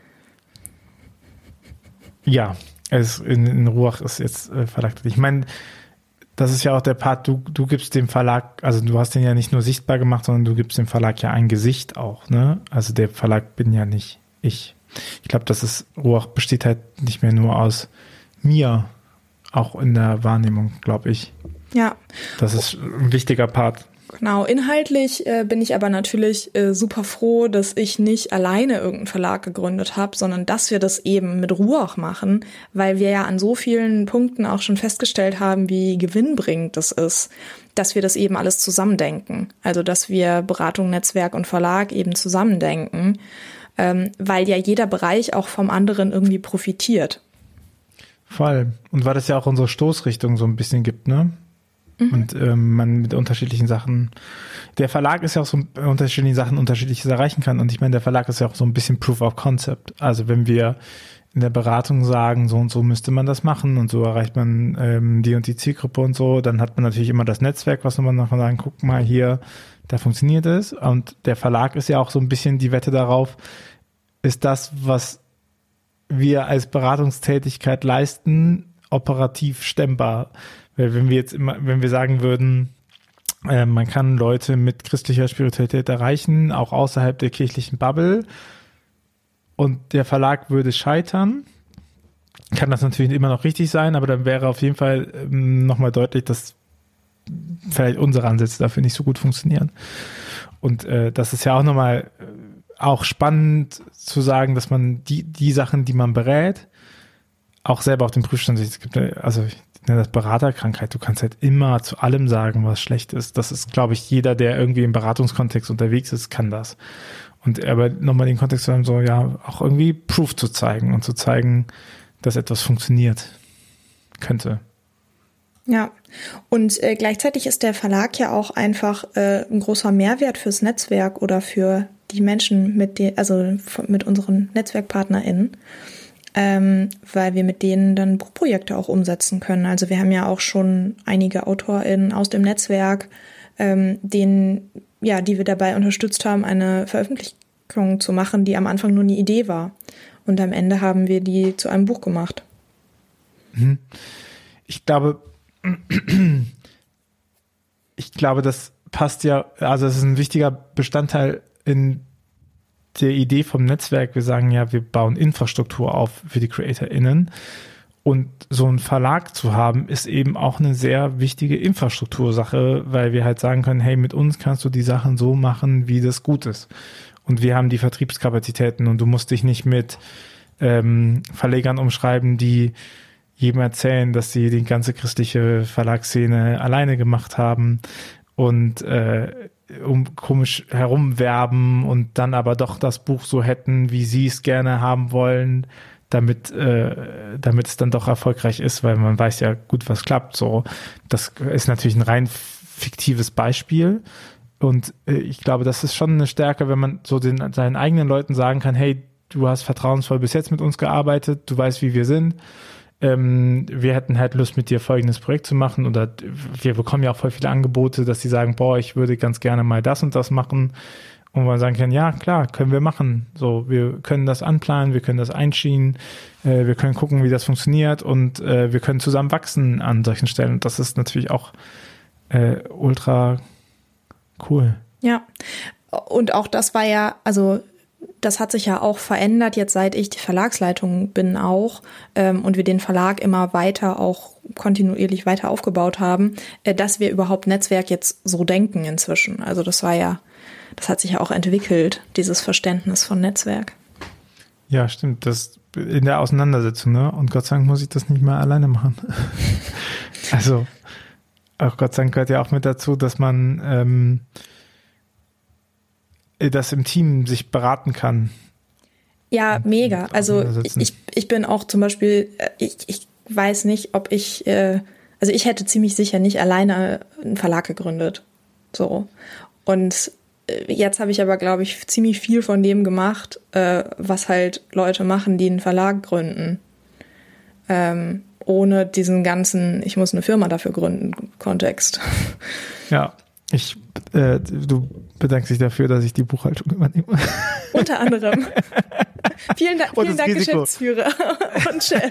Speaker 1: Ja, es in, in Ruach ist jetzt äh, Verlag. Ich meine, das ist ja auch der Part, du, du gibst dem Verlag, also du hast den ja nicht nur sichtbar gemacht, sondern du gibst dem Verlag ja ein Gesicht auch, ne? Also der Verlag bin ja nicht ich. Ich glaube, das ist, Ruach besteht halt nicht mehr nur aus mir, auch in der Wahrnehmung, glaube ich.
Speaker 2: Ja.
Speaker 1: Das ist ein wichtiger Part.
Speaker 2: Genau, inhaltlich äh, bin ich aber natürlich äh, super froh, dass ich nicht alleine irgendeinen Verlag gegründet habe, sondern dass wir das eben mit Ruach machen, weil wir ja an so vielen Punkten auch schon festgestellt haben, wie gewinnbringend das ist, dass wir das eben alles zusammendenken. Also dass wir Beratung, Netzwerk und Verlag eben zusammendenken, ähm, weil ja jeder Bereich auch vom anderen irgendwie profitiert.
Speaker 1: Voll. Und weil das ja auch unsere Stoßrichtung so ein bisschen gibt, ne? Mhm. Und ähm, man mit unterschiedlichen Sachen, der Verlag ist ja auch so mit unterschiedlichen Sachen unterschiedliches erreichen kann. Und ich meine, der Verlag ist ja auch so ein bisschen Proof of Concept. Also wenn wir in der Beratung sagen, so und so müsste man das machen und so erreicht man ähm, die und die Zielgruppe und so, dann hat man natürlich immer das Netzwerk, was man nachher sagen, guck mal hier, da funktioniert es. Und der Verlag ist ja auch so ein bisschen die Wette darauf, ist das, was wir als Beratungstätigkeit leisten, operativ stemmbar. Weil wenn wir jetzt immer, wenn wir sagen würden, äh, man kann Leute mit christlicher Spiritualität erreichen, auch außerhalb der kirchlichen Bubble, und der Verlag würde scheitern, kann das natürlich immer noch richtig sein, aber dann wäre auf jeden Fall ähm, nochmal deutlich, dass vielleicht unsere Ansätze dafür nicht so gut funktionieren. Und äh, das ist ja auch nochmal äh, auch spannend zu sagen, dass man die, die Sachen, die man berät, auch selber auf den Prüfstand sieht. Es gibt, also ich nenne das Beraterkrankheit. Du kannst halt immer zu allem sagen, was schlecht ist. Das ist, glaube ich, jeder, der irgendwie im Beratungskontext unterwegs ist, kann das. Und aber nochmal den Kontext zu haben, so ja, auch irgendwie Proof zu zeigen und zu zeigen, dass etwas funktioniert könnte.
Speaker 2: Ja, und äh, gleichzeitig ist der Verlag ja auch einfach äh, ein großer Mehrwert fürs Netzwerk oder für die Menschen, mit denen, also mit unseren NetzwerkpartnerInnen, ähm, weil wir mit denen dann Buchprojekte auch umsetzen können. Also wir haben ja auch schon einige AutorInnen aus dem Netzwerk, ähm, denen, ja, die wir dabei unterstützt haben, eine Veröffentlichung zu machen, die am Anfang nur eine Idee war. Und am Ende haben wir die zu einem Buch gemacht.
Speaker 1: Ich glaube, ich glaube, das passt ja, also es ist ein wichtiger Bestandteil in der Idee vom Netzwerk. Wir sagen ja, wir bauen Infrastruktur auf für die CreatorInnen. Und so einen Verlag zu haben, ist eben auch eine sehr wichtige Infrastruktursache, weil wir halt sagen können, hey, mit uns kannst du die Sachen so machen, wie das gut ist. Und wir haben die Vertriebskapazitäten und du musst dich nicht mit ähm, Verlegern umschreiben, die jedem erzählen, dass sie die ganze christliche Verlagsszene alleine gemacht haben und äh, um komisch herumwerben und dann aber doch das Buch so hätten, wie sie es gerne haben wollen, damit äh, damit es dann doch erfolgreich ist, weil man weiß ja gut, was klappt. So, das ist natürlich ein rein fiktives Beispiel und äh, ich glaube, das ist schon eine Stärke, wenn man so den seinen eigenen Leuten sagen kann, hey, du hast vertrauensvoll bis jetzt mit uns gearbeitet, du weißt, wie wir sind. Ähm, wir hätten halt Lust, mit dir folgendes Projekt zu machen oder wir bekommen ja auch voll viele Angebote, dass sie sagen, boah, ich würde ganz gerne mal das und das machen und man sagen kann, ja, klar, können wir machen. So, wir können das anplanen, wir können das einschienen, äh, wir können gucken, wie das funktioniert und äh, wir können zusammen wachsen an solchen Stellen und das ist natürlich auch äh, ultra cool.
Speaker 2: Ja, und auch das war ja, also das hat sich ja auch verändert, jetzt seit ich die Verlagsleitung bin auch ähm, und wir den Verlag immer weiter auch kontinuierlich weiter aufgebaut haben, äh, dass wir überhaupt Netzwerk jetzt so denken inzwischen. Also das war ja, das hat sich ja auch entwickelt, dieses Verständnis von Netzwerk.
Speaker 1: Ja, stimmt, das in der Auseinandersetzung, ne? Und Gott sei Dank muss ich das nicht mehr alleine machen. Also, auch Gott sei Dank gehört ja auch mit dazu, dass man ähm, das im Team sich beraten kann.
Speaker 2: Ja, mega. Also ich, ich bin auch zum Beispiel, ich, ich weiß nicht, ob ich, äh, also ich hätte ziemlich sicher nicht alleine einen Verlag gegründet. So. Und jetzt habe ich aber, glaube ich, ziemlich viel von dem gemacht, äh, was halt Leute machen, die einen Verlag gründen. Ähm, ohne diesen ganzen, ich muss eine Firma dafür gründen, Kontext.
Speaker 1: Ja, ich, äh, du bedankst dich dafür, dass ich die Buchhaltung übernehme.
Speaker 2: Unter anderem. Vielen, da- vielen Dank,
Speaker 1: Risiko.
Speaker 2: Geschäftsführer und Chef.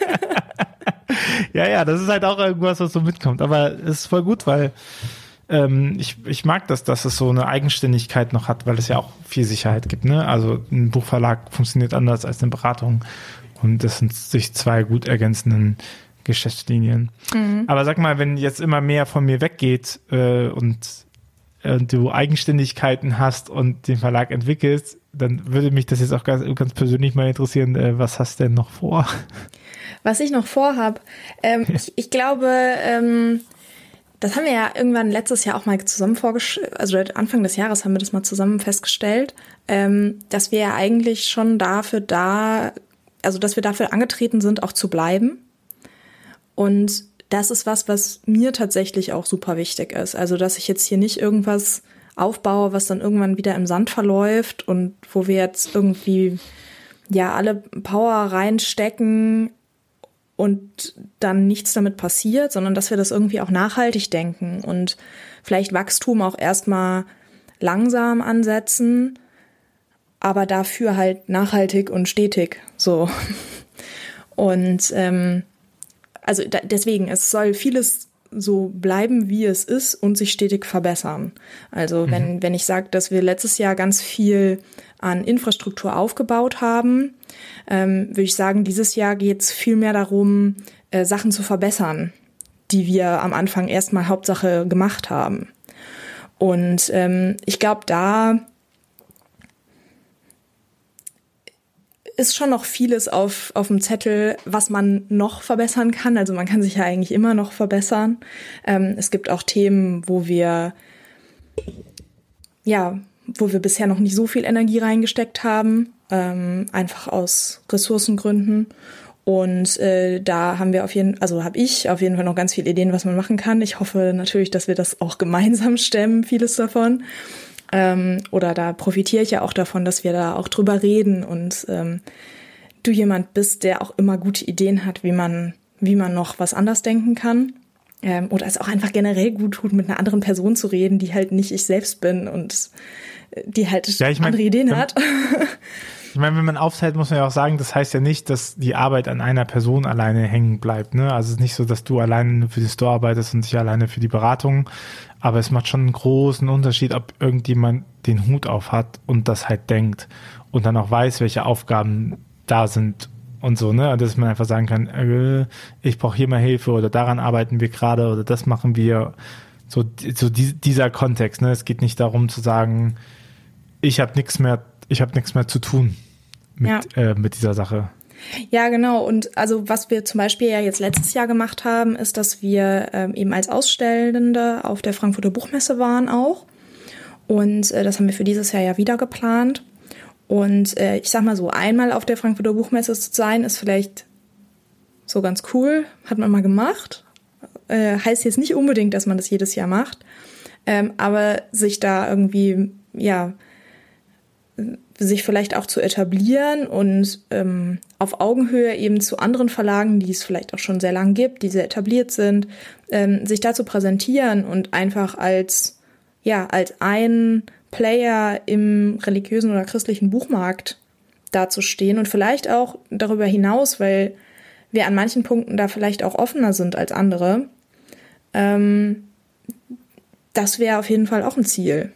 Speaker 1: Ja, ja, das ist halt auch irgendwas, was so mitkommt. Aber es ist voll gut, weil ähm, ich, ich mag das, dass es so eine Eigenständigkeit noch hat, weil es ja auch viel Sicherheit gibt. Ne? Also ein Buchverlag funktioniert anders als eine Beratung. Und das sind sich zwei gut ergänzenden Geschäftslinien. Mhm. Aber sag mal, wenn jetzt immer mehr von mir weggeht äh, und äh, du Eigenständigkeiten hast und den Verlag entwickelst, dann würde mich das jetzt auch ganz, ganz persönlich mal interessieren, äh, was hast du denn noch vor?
Speaker 2: Was ich noch vorhab, ähm, ich, ich glaube, ähm, das haben wir ja irgendwann letztes Jahr auch mal zusammen vorgestellt, also Anfang des Jahres haben wir das mal zusammen festgestellt, ähm, dass wir ja eigentlich schon dafür da, also dass wir dafür angetreten sind, auch zu bleiben. Und das ist was, was mir tatsächlich auch super wichtig ist. Also dass ich jetzt hier nicht irgendwas aufbaue, was dann irgendwann wieder im Sand verläuft und wo wir jetzt irgendwie ja alle Power reinstecken und dann nichts damit passiert, sondern dass wir das irgendwie auch nachhaltig denken und vielleicht Wachstum auch erstmal langsam ansetzen, aber dafür halt nachhaltig und stetig so. Und ähm, also da, deswegen, es soll vieles so bleiben, wie es ist und sich stetig verbessern. Also mhm. wenn, wenn ich sage, dass wir letztes Jahr ganz viel an Infrastruktur aufgebaut haben, ähm, würde ich sagen, dieses Jahr geht es viel mehr darum, äh, Sachen zu verbessern, die wir am Anfang erstmal Hauptsache gemacht haben. Und ähm, ich glaube, da ist schon noch vieles auf, auf dem Zettel, was man noch verbessern kann. Also man kann sich ja eigentlich immer noch verbessern. Ähm, es gibt auch Themen, wo wir, ja, wo wir bisher noch nicht so viel Energie reingesteckt haben, ähm, einfach aus Ressourcengründen. Und äh, da haben wir auf jeden, also habe ich auf jeden Fall noch ganz viele Ideen, was man machen kann. Ich hoffe natürlich, dass wir das auch gemeinsam stemmen, vieles davon. Ähm, oder da profitiere ich ja auch davon, dass wir da auch drüber reden und ähm, du jemand bist, der auch immer gute Ideen hat, wie man, wie man noch was anders denken kann. Ähm, oder es auch einfach generell gut tut, mit einer anderen Person zu reden, die halt nicht ich selbst bin und die halt
Speaker 1: ja, ich mein,
Speaker 2: andere Ideen
Speaker 1: wenn,
Speaker 2: hat.
Speaker 1: Ich meine, wenn man aufteilt, muss man ja auch sagen, das heißt ja nicht, dass die Arbeit an einer Person alleine hängen bleibt. Ne? Also es ist nicht so, dass du alleine für die Store arbeitest und ich alleine für die Beratung. Aber es macht schon einen großen Unterschied, ob irgendjemand den Hut auf hat und das halt denkt und dann auch weiß, welche Aufgaben da sind und so, ne? Dass man einfach sagen kann, äh, ich brauche hier mal Hilfe oder daran arbeiten wir gerade oder das machen wir. So, so die, dieser Kontext, ne? Es geht nicht darum zu sagen, ich habe nichts mehr, ich habe nichts mehr zu tun mit, ja. äh, mit dieser Sache.
Speaker 2: Ja, genau. Und also was wir zum Beispiel ja jetzt letztes Jahr gemacht haben, ist, dass wir ähm, eben als Ausstellende auf der Frankfurter Buchmesse waren auch. Und äh, das haben wir für dieses Jahr ja wieder geplant. Und äh, ich sag mal so, einmal auf der Frankfurter Buchmesse zu sein, ist vielleicht so ganz cool. Hat man mal gemacht. Äh, heißt jetzt nicht unbedingt, dass man das jedes Jahr macht. Ähm, aber sich da irgendwie, ja, sich vielleicht auch zu etablieren und ähm, auf Augenhöhe eben zu anderen Verlagen, die es vielleicht auch schon sehr lang gibt, die sehr etabliert sind, ähm, sich da zu präsentieren und einfach als, ja, als ein Player im religiösen oder christlichen Buchmarkt dazustehen und vielleicht auch darüber hinaus, weil wir an manchen Punkten da vielleicht auch offener sind als andere. Ähm, das wäre auf jeden Fall auch ein Ziel.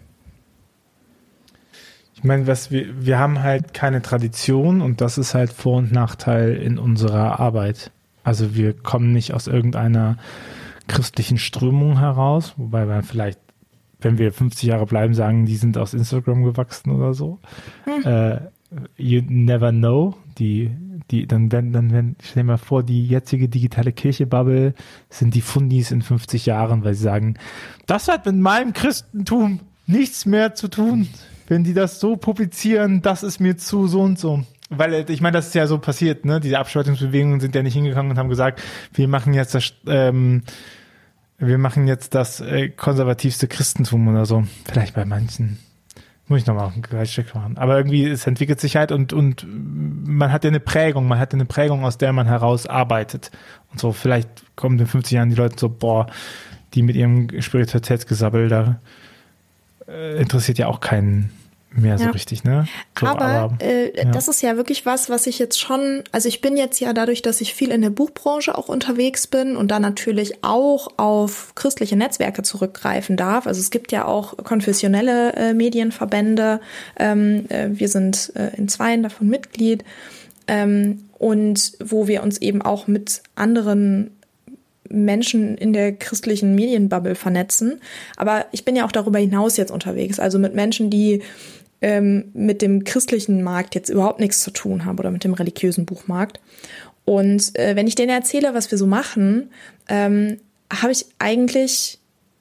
Speaker 1: Ich meine, was wir, wir haben halt keine Tradition und das ist halt Vor- und Nachteil in unserer Arbeit. Also wir kommen nicht aus irgendeiner christlichen Strömung heraus, wobei wir vielleicht, wenn wir fünfzig Jahre bleiben, sagen, die sind aus Instagram gewachsen oder so. Hm. Äh, you never know. Die, die, dann werden, dann werden, stell dir mal vor, die jetzige digitale Kirche-Bubble sind die Fundis in fünfzig Jahren, weil sie sagen, das hat mit meinem Christentum nichts mehr zu tun. Wenn die das so publizieren, das ist mir zu so und so. Weil, ich meine, das ist ja so passiert, ne? Diese Abspaltungsbewegungen sind ja nicht hingegangen und haben gesagt, wir machen jetzt das, ähm, wir machen jetzt das äh, konservativste Christentum oder so. Vielleicht bei manchen. Muss ich nochmal gleich Check machen. Aber irgendwie, es entwickelt sich halt und, und man hat ja eine Prägung, man hat ja eine Prägung, aus der man heraus arbeitet. Und so, vielleicht kommen in fünfzig Jahren die Leute so, boah, die mit ihrem Spiritualitätsgesabbel, da äh, interessiert ja auch keinen mehr so
Speaker 2: ja.
Speaker 1: richtig, ne? So,
Speaker 2: aber
Speaker 1: aber
Speaker 2: äh,
Speaker 1: ja.
Speaker 2: das ist ja wirklich was, was ich jetzt schon, also ich bin jetzt ja dadurch, dass ich viel in der Buchbranche auch unterwegs bin und da natürlich auch auf christliche Netzwerke zurückgreifen darf. Also es gibt ja auch konfessionelle äh, Medienverbände. Ähm, äh, wir sind äh, in zweien davon Mitglied. Ähm, und wo wir uns eben auch mit anderen Menschen in der christlichen Medienbubble vernetzen. Aber ich bin ja auch darüber hinaus jetzt unterwegs, also mit Menschen, die ähm, mit dem christlichen Markt jetzt überhaupt nichts zu tun haben oder mit dem religiösen Buchmarkt. Und äh, wenn ich denen erzähle, was wir so machen, ähm, habe ich eigentlich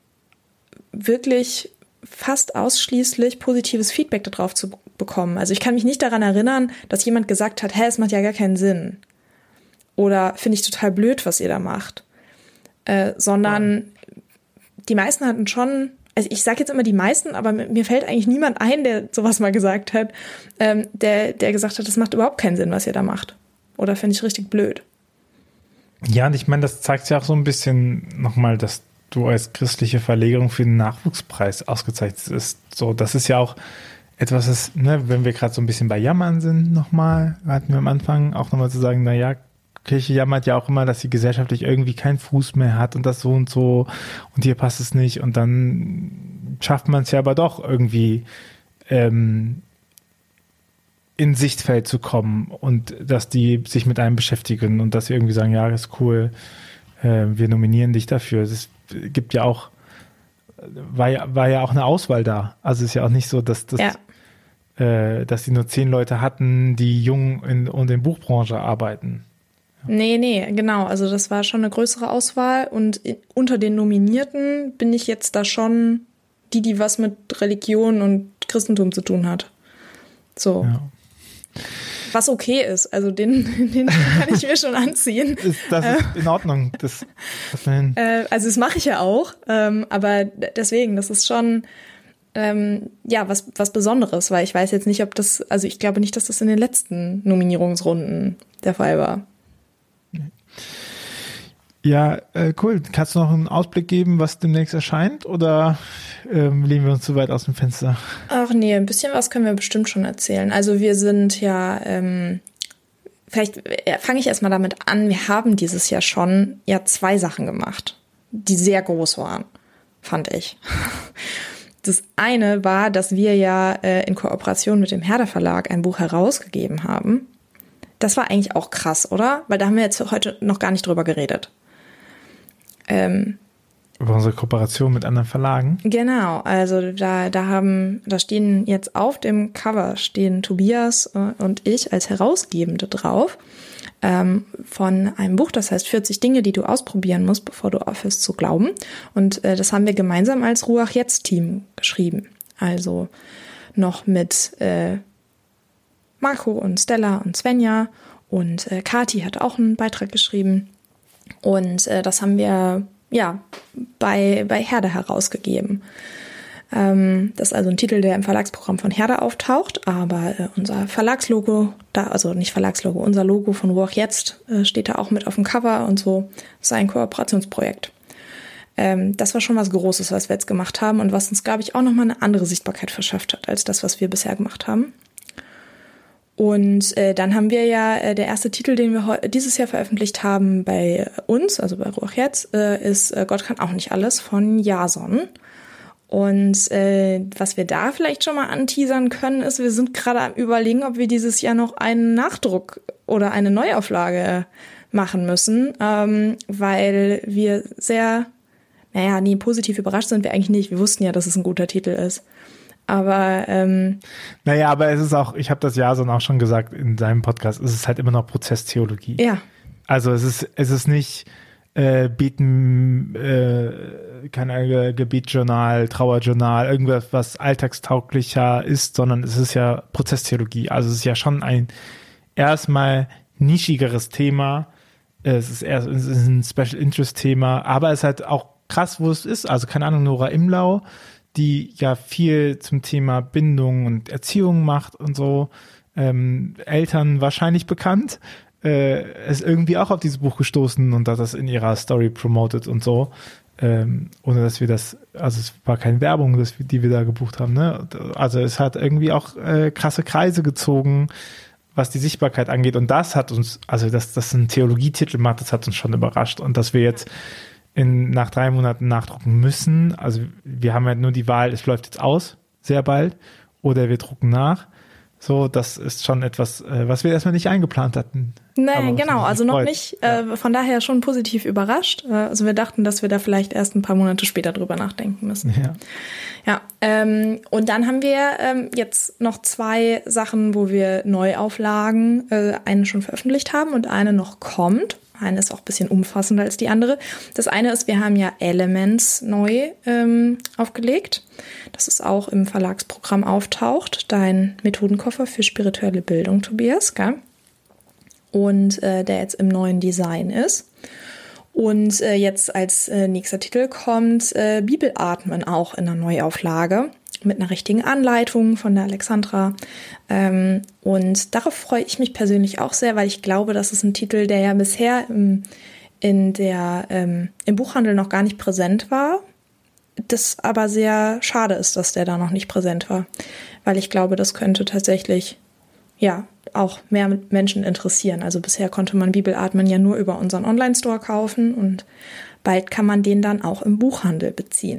Speaker 2: wirklich fast ausschließlich positives Feedback darauf zu bekommen. Also ich kann mich nicht daran erinnern, dass jemand gesagt hat, hä, es macht ja gar keinen Sinn. Oder finde ich total blöd, was ihr da macht. Äh, sondern ja. Die meisten hatten schon, also ich sage jetzt immer die meisten, aber mir fällt eigentlich niemand ein, der sowas mal gesagt hat, ähm, der, der gesagt hat, das macht überhaupt keinen Sinn, was ihr da macht. Oder finde ich richtig blöd.
Speaker 1: Ja, und ich meine, das zeigt ja auch so ein bisschen nochmal, dass du als christliche Verlegerin für den Nachwuchspreis ausgezeichnet bist. So, das ist ja auch etwas, das, ne, wenn wir gerade so ein bisschen bei Jammern sind nochmal, hatten wir am Anfang auch nochmal zu sagen, naja, Kirche jammert ja auch immer, dass sie gesellschaftlich irgendwie keinen Fuß mehr hat und das so und so und hier passt es nicht und dann schafft man es ja aber doch irgendwie ähm, in Sichtfeld zu kommen und dass die sich mit einem beschäftigen und dass sie irgendwie sagen, ja, das ist cool, äh, wir nominieren dich dafür. Es gibt ja auch, war ja, war ja auch eine Auswahl da. Also es ist ja auch nicht so, dass das, ja. äh, dass sie nur zehn Leute hatten, die jung in, in der Buchbranche arbeiten.
Speaker 2: Nee, nee, genau. Also das war schon eine größere Auswahl und unter den Nominierten bin ich jetzt da schon die, die was mit Religion und Christentum zu tun hat. So. Ja. Was okay ist. Also den, den kann ich mir schon anziehen.
Speaker 1: Ist, das ist in Ordnung. Das, das
Speaker 2: äh, also das mache ich ja auch. Ähm, aber deswegen, das ist schon ähm, ja was, was Besonderes, weil ich weiß jetzt nicht, ob das, also ich glaube nicht, dass das in den letzten Nominierungsrunden der Fall war.
Speaker 1: Ja, äh, cool. Kannst du noch einen Ausblick geben, was demnächst erscheint oder ähm, lehnen wir uns zu weit aus dem Fenster?
Speaker 2: Ach nee, ein bisschen was können wir bestimmt schon erzählen. Also wir sind ja, ähm, vielleicht fange ich erstmal damit an, wir haben dieses Jahr schon ja zwei Sachen gemacht, die sehr groß waren, fand ich. Das eine war, dass wir ja äh, in Kooperation mit dem Herder Verlag ein Buch herausgegeben haben. Das war eigentlich auch krass, oder? Weil da haben wir jetzt heute noch gar nicht drüber geredet. Ähm,
Speaker 1: Über unsere Kooperation mit anderen Verlagen?
Speaker 2: Genau, also da, da haben, da stehen jetzt auf dem Cover stehen Tobias äh, und ich als Herausgebende drauf ähm, von einem Buch, das heißt vierzig Dinge, die du ausprobieren musst, bevor du aufhörst zu glauben. Und äh, das haben wir gemeinsam als Ruach Jetzt Team geschrieben. Also noch mit äh, Marco und Stella und Svenja und äh, Kati hat auch einen Beitrag geschrieben. Und äh, das haben wir ja bei, bei Herder herausgegeben. Ähm, das ist also ein Titel, der im Verlagsprogramm von Herder auftaucht, aber äh, unser Verlagslogo, da, also nicht Verlagslogo, unser Logo von Ruach Jetzt äh, steht da auch mit auf dem Cover und so. Das ist ein Kooperationsprojekt. Ähm, das war schon was Großes, was wir jetzt gemacht haben und was uns, glaube ich, auch nochmal eine andere Sichtbarkeit verschafft hat, als das, was wir bisher gemacht haben. Und äh, dann haben wir ja, äh, der erste Titel, den wir heu- dieses Jahr veröffentlicht haben bei uns, also bei Ruach Jetzt, äh, ist äh, Gott kann auch nicht alles von Jason. Und äh, was wir da vielleicht schon mal anteasern können, ist, wir sind gerade am Überlegen, ob wir dieses Jahr noch einen Nachdruck oder eine Neuauflage machen müssen, ähm, weil wir sehr, naja, nee, positiv überrascht sind wir eigentlich nicht. Wir wussten ja, dass es ein guter Titel ist. Aber ähm,
Speaker 1: naja, aber es ist auch, ich habe das Jason auch schon gesagt in seinem Podcast, es ist halt immer noch Prozesstheologie.
Speaker 2: Ja.
Speaker 1: Also es ist, es ist nicht äh, Beten, äh, kein äh, Gebetsjournal, Trauerjournal, irgendwas, was alltagstauglicher ist, sondern es ist ja Prozesstheologie. Also es ist ja schon ein erstmal nischigeres Thema. Es ist eher es ist ein Special Interest Thema, aber es ist halt auch krass, wo es ist. Also keine Ahnung, Nora Imlau, die ja viel zum Thema Bindung und Erziehung macht und so, ähm, Eltern wahrscheinlich bekannt, äh, ist irgendwie auch auf dieses Buch gestoßen und hat das in ihrer Story promotet und so. Ähm, ohne dass wir das, also es war keine Werbung, das, die wir da gebucht haben, ne? Also es hat irgendwie auch äh, krasse Kreise gezogen, was die Sichtbarkeit angeht. Und das hat uns, also dass das ein Theologietitel macht, das hat uns schon überrascht. Und dass wir jetzt in, nach drei Monaten nachdrucken müssen, also wir haben ja nur die Wahl, es läuft jetzt aus, sehr bald, oder wir drucken nach. So, das ist schon etwas, äh, was wir erstmal nicht eingeplant hatten.
Speaker 2: Nein, genau, also noch nicht. Äh, von daher schon positiv überrascht. Äh, also wir dachten, dass wir da vielleicht erst ein paar Monate später drüber nachdenken müssen.
Speaker 1: Ja.
Speaker 2: Ja, ähm, und dann haben wir ähm, jetzt noch zwei Sachen, wo wir Neuauflagen, äh, eine schon veröffentlicht haben und eine noch kommt. Eine ist auch ein bisschen umfassender als die andere. Das eine ist, wir haben ja Elements neu ähm, aufgelegt. Das ist auch im Verlagsprogramm auftaucht. Dein Methodenkoffer für spirituelle Bildung, Tobias, gell? Und äh, der jetzt im neuen Design ist. Und äh, jetzt als äh, nächster Titel kommt äh, Bibelatmen auch in einer Neuauflage mit einer richtigen Anleitung von der Alexandra. Ähm, und darauf freue ich mich persönlich auch sehr, weil ich glaube, das ist ein Titel, der ja bisher im, in der, ähm, im Buchhandel noch gar nicht präsent war. Das aber sehr schade ist, dass der da noch nicht präsent war, weil ich glaube, das könnte tatsächlich ja auch mehr Menschen interessieren. Also bisher konnte man Bibelatmen ja nur über unseren Online-Store kaufen und bald kann man den dann auch im Buchhandel beziehen.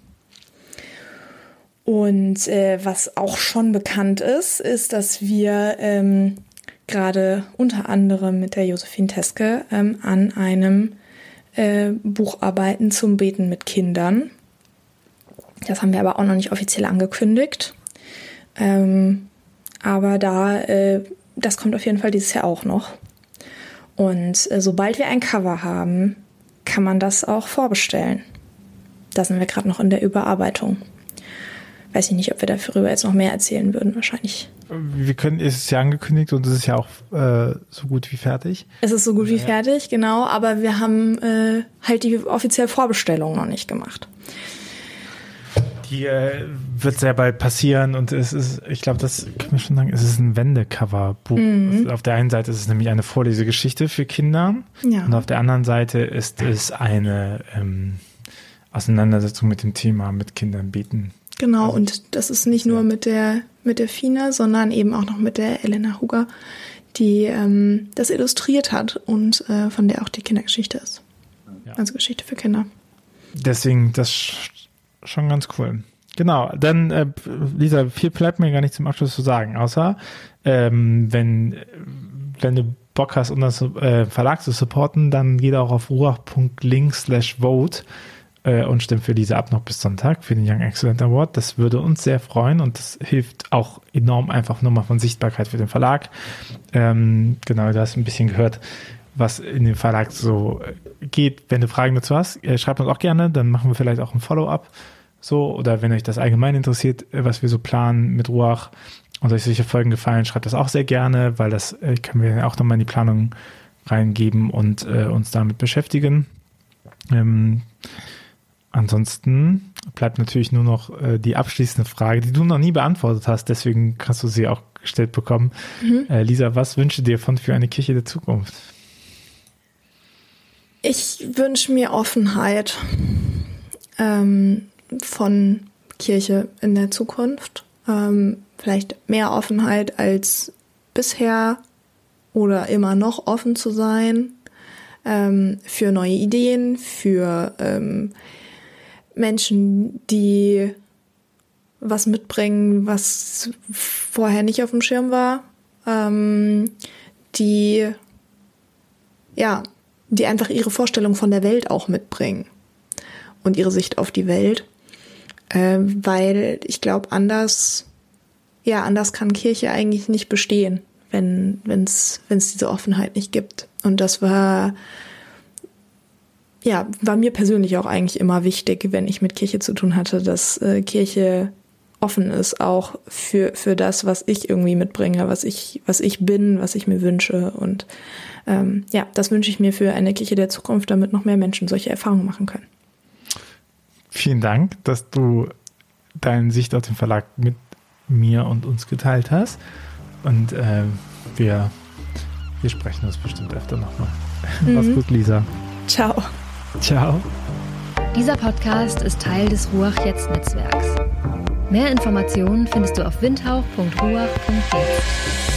Speaker 2: Und äh, was auch schon bekannt ist, ist, dass wir ähm, gerade unter anderem mit der Josephine Teske ähm, an einem äh, Buch arbeiten zum Beten mit Kindern. Das haben wir aber auch noch nicht offiziell angekündigt. Ähm, aber da, äh, das kommt auf jeden Fall dieses Jahr auch noch. Und äh, sobald wir ein Cover haben, kann man das auch vorbestellen. Da sind wir gerade noch in der Überarbeitung. Weiß ich nicht, ob wir darüber jetzt noch mehr erzählen würden, wahrscheinlich.
Speaker 1: Wir können, es ist ja angekündigt und es ist ja auch äh, so gut wie fertig.
Speaker 2: Es ist so gut wie ja. fertig, genau, aber wir haben äh, halt die offizielle Vorbestellung noch nicht gemacht.
Speaker 1: Die äh, wird sehr bald passieren und es ist, ich glaube, das können wir schon sagen, es ist ein Wendecover-Buch. Mhm. Auf der einen Seite ist es nämlich eine Vorlesegeschichte für Kinder ja. und auf der anderen Seite ist es eine ähm, Auseinandersetzung mit dem Thema mit Kindern beten.
Speaker 2: Genau, also, und das ist nicht nur mit der mit der Fina, sondern eben auch noch mit der Elena Huger, die ähm, das illustriert hat und äh, von der auch die Kindergeschichte ist. Ja. Also Geschichte für Kinder.
Speaker 1: Deswegen, das schon ganz cool. Genau, dann, äh, Lisa, viel bleibt mir gar nicht zum Abschluss zu sagen, außer ähm, wenn, wenn du Bock hast, unseren äh, Verlag zu supporten, dann geh auch auf ruach punkt link slash vote äh, und stimmt für Lisa ab noch bis Sonntag für den Young Excellent Award. Das würde uns sehr freuen und das hilft auch enorm einfach nur mal von Sichtbarkeit für den Verlag. Ähm, genau, du hast ein bisschen gehört, was in dem Verlag so geht. Wenn du Fragen dazu hast, äh, schreibt uns auch gerne, dann machen wir vielleicht auch ein Follow-up. So, oder wenn euch das allgemein interessiert, was wir so planen mit Ruach und euch solche Folgen gefallen, schreibt das auch sehr gerne, weil das äh, können wir auch nochmal in die Planung reingeben und äh, uns damit beschäftigen. Ähm, ansonsten bleibt natürlich nur noch äh, die abschließende Frage, die du noch nie beantwortet hast, deswegen kannst du sie auch gestellt bekommen. Mhm. Äh, Lisa, was wünschst du dir von für eine Kirche der Zukunft?
Speaker 2: Ich wünsche mir Offenheit ähm, von Kirche in der Zukunft. Ähm, vielleicht mehr Offenheit als bisher oder immer noch offen zu sein ähm, für neue Ideen, für ähm, Menschen, die was mitbringen, was vorher nicht auf dem Schirm war, ähm, die ja, die einfach ihre Vorstellung von der Welt auch mitbringen und ihre Sicht auf die Welt, äh, weil ich glaube, anders, ja, anders kann Kirche eigentlich nicht bestehen, wenn wenn's wenn's diese Offenheit nicht gibt. Und das war, ja, war mir persönlich auch eigentlich immer wichtig, wenn ich mit Kirche zu tun hatte, dass äh, Kirche offen ist auch für für das, was ich irgendwie mitbringe, was ich was ich bin, was ich mir wünsche. Und ähm, ja, das wünsche ich mir für eine Kirche der Zukunft, damit noch mehr Menschen solche Erfahrungen machen können.
Speaker 1: vielen Dank, dass du deine Sicht auf den Verlag mit mir und uns geteilt hast. Und äh, wir, wir sprechen uns bestimmt öfter nochmal. Mhm. Mach's gut, Lisa.
Speaker 2: Ciao.
Speaker 1: Ciao.
Speaker 3: Dieser Podcast ist Teil des Ruach-Jetzt-Netzwerks. Mehr Informationen findest du auf windhauch punkt ruach punkt jetzt.